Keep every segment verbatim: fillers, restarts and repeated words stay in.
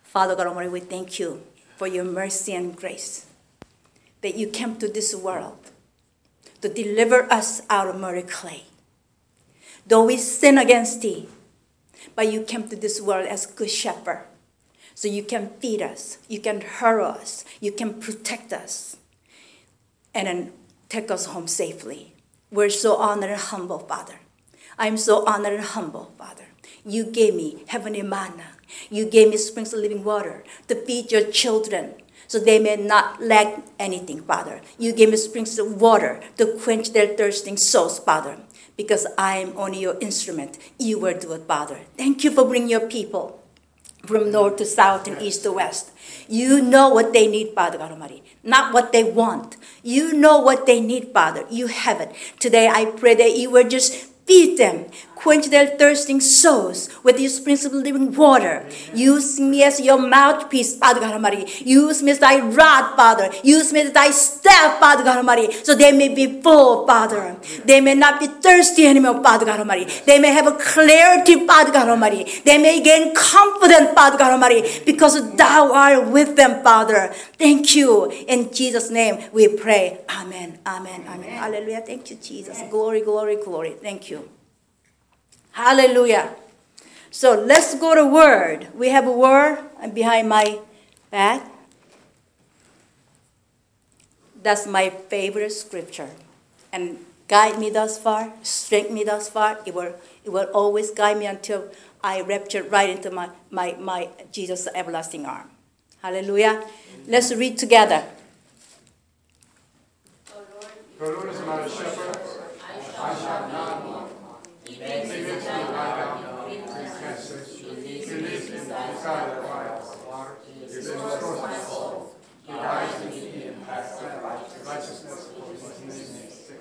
Father God Almighty, we thank you for your mercy and grace, that you came to this world to deliver us out of murder clay. Though we sin against thee, but you came to this world as good shepherd. So you can feed us, you can hurt us, you can protect us, and then take us home safely. We're so honored and humble, Father. I'm so honored and humble, Father. You gave me heavenly manna. You gave me springs of living water to feed your children so they may not lack anything, Father. You gave me springs of water to quench their thirsting souls, Father, because I am only your instrument. You will do it, Father. Thank you for bringing your people from north to south and east to west. You know what they need, Father God Almighty, not what they want. You know what they need, Father. You have it. Today I pray that you will just feed them, quench their thirsting souls with your springs of living water. Use me as your mouthpiece, Father God Almighty. Use me as thy rod, Father. Use me as thy staff, Father God Almighty, so they may be full, Father. They may not be thirsty anymore, Father God Almighty. They may have a clarity, Father God Almighty. They may gain confidence, Father God Almighty, because thou art with them, Father. Thank you. In Jesus' name we pray. Amen. Amen. Amen. Amen. Hallelujah. Thank you, Jesus. Amen. Glory, glory, glory. Thank you. Hallelujah. So let's go to word. We have a word behind my back. That's my favorite scripture. And guide me thus far, strengthen me thus far. It will, it will always guide me until I rapture right into my, my, my Jesus' everlasting arm. Hallelujah. Let's read together. The Lord is my shepherd, I shall not want. He makes me to lie down in green pastures. He leads me beside the quiet water. He restores my soul. He guides me in paths of righteousness for his name's sake.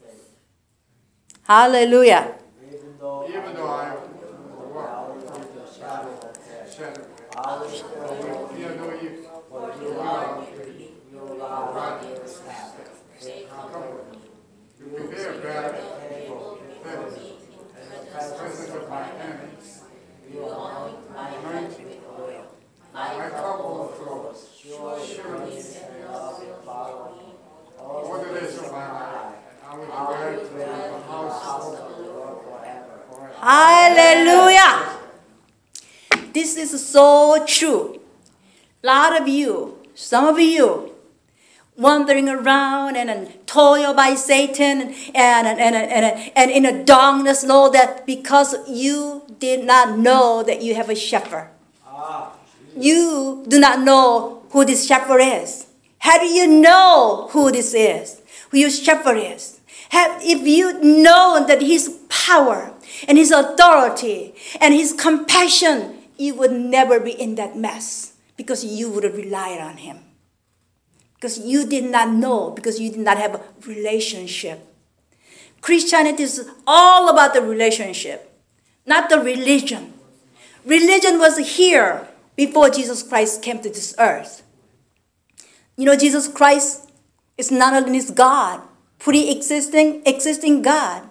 Hallelujah. Even though I walk through the shadow of shadow, I will fear no evil, for you are with me. Your rod and staff, they comfort me. You prepare bread for me. Presence of my enemies, you anoint my head with oil. My cup overflows. Surely and love will follow me all the days of my life. I will dwell in the house of the Lord forever. Hallelujah. This is so true. A lot of you, some of you, wandering around and, and toiled by Satan and, and, and, and, and, and in a darkness, know that because you did not know that you have a shepherd. Ah, you do not know who this shepherd is. How do you know who this is? Who your shepherd is? Have, if you know that his power and his authority and his compassion, you would never be in that mess because you would have relied on him. Because you did not know, because you did not have a relationship. Christianity is all about the relationship, not the religion. Religion was here before Jesus Christ came to this earth. You know, Jesus Christ is not only his God, pre-existing, existing God.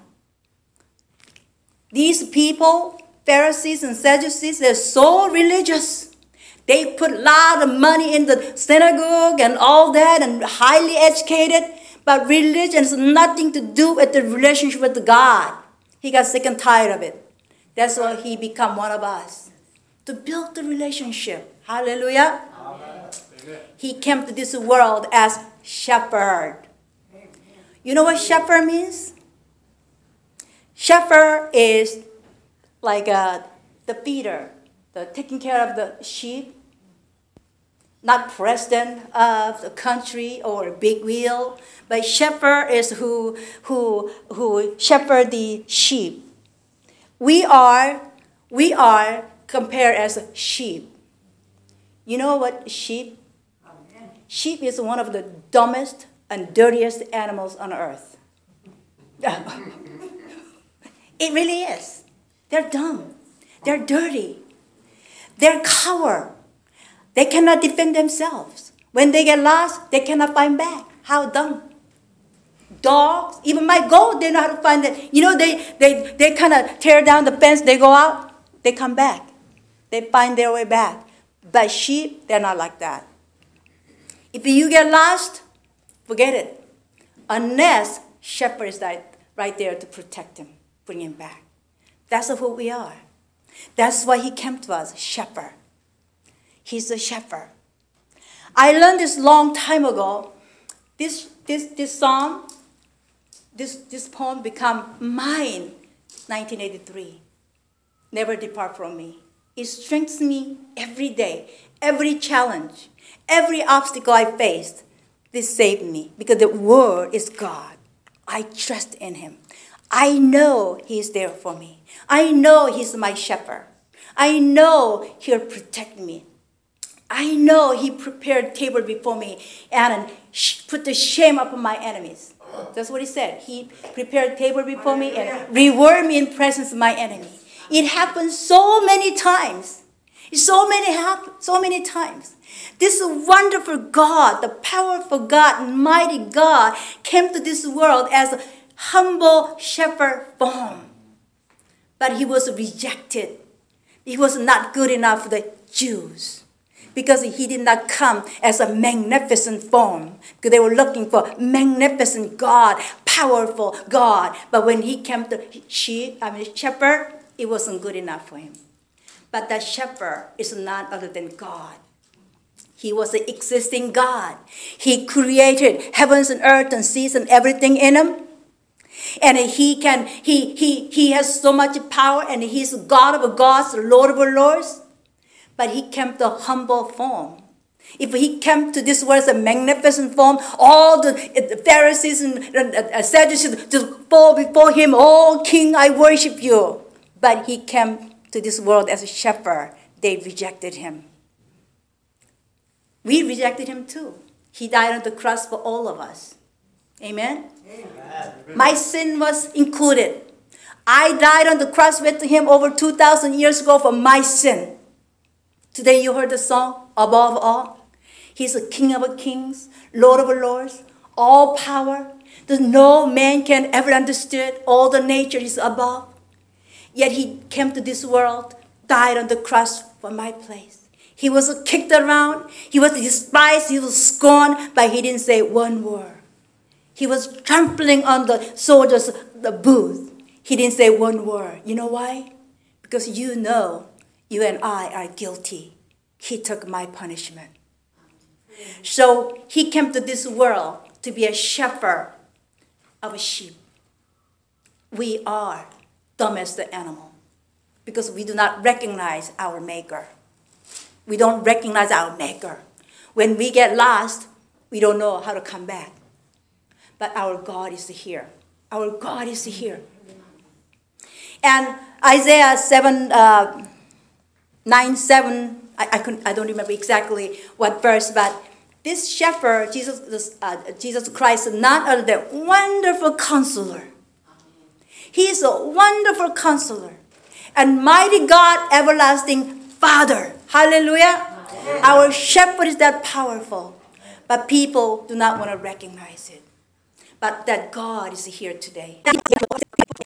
These people, Pharisees and Sadducees, they're so religious. They put a lot of money in the synagogue and all that and highly educated. But religion has nothing to do with the relationship with God. He got sick and tired of it. That's why he became one of us. To build the relationship. Hallelujah. Amen. He came to this world as shepherd. You know what shepherd means? Shepherd is like uh, the feeder. The taking care of the sheep, not president of the country or a big wheel, but shepherd is who who who shepherd the sheep. We are we are compared as sheep. You know what sheep? Amen. Sheep is one of the dumbest and dirtiest animals on earth. It really is. They're dumb. They're dirty. They're coward. They cannot defend themselves. When they get lost, they cannot find back. How dumb. Dogs, even my goat, they know how to find it. You know, they, they, they kind of tear down the fence, they go out, they come back. They find their way back. But sheep, they're not like that. If you get lost, forget it. Unless shepherd is right, right there to protect him, bring him back. That's who we are. That's why he came to us, shepherd. He's a shepherd. I learned this long time ago. This this this psalm, this this poem become mine, nineteen eighty-three. Never depart from me. It strengthens me every day, every challenge, every obstacle I faced. This saved me because the word is God. I trust in him. I know he's there for me. I know he's my shepherd. I know he'll protect me. I know he prepared table before me and put the shame upon my enemies. That's what he said. He prepared table before me and reward me in presence of my enemy. It happened so many times. So many happen, so many times. This wonderful God, the powerful God, mighty God, came to this world as a humble shepherd form. But he was rejected. He was not good enough for the Jews because he did not come as a magnificent form. Because they were looking for magnificent God, powerful God. But when he came to sheep, I mean shepherd, it wasn't good enough for him. But that shepherd is none other than God. He was the existing God. He created heavens and earth and seas and everything in them. And he can, he, he, he has so much power, and he's God of gods, Lord of lords. But he came to humble form. If he came to this world as a magnificent form, all the, the Pharisees and uh, Sadducees just fall before him. Oh, King, I worship you. But he came to this world as a shepherd. They rejected him. We rejected him too. He died on the cross for all of us. Amen? Amen. My sin was included. I died on the cross with him over two thousand years ago for my sin. Today you heard the song, Above All. He's a King of kings, Lord of lords, all power. There's no man can ever understand. All the nature is above. Yet he came to this world, died on the cross for my place. He was kicked around. He was despised. He was scorned, but he didn't say one word. He was trampling on the soldiers' the booth. He didn't say one word. You know why? Because you know you and I are guilty. He took my punishment. So he came to this world to be a shepherd of a sheep. We are domestic animal because we do not recognize our maker. We don't recognize our maker. When we get lost, we don't know how to come back. But our God is here. Our God is here. And Isaiah seven, uh, nine, seven, I, I, couldn't, I don't remember exactly what verse, but this shepherd, Jesus, uh, Jesus Christ, is not other than wonderful counselor. He is a wonderful counselor. And mighty God, everlasting Father. Hallelujah. Amen. Our shepherd is that powerful. But people do not want to recognize it. But that God is here today.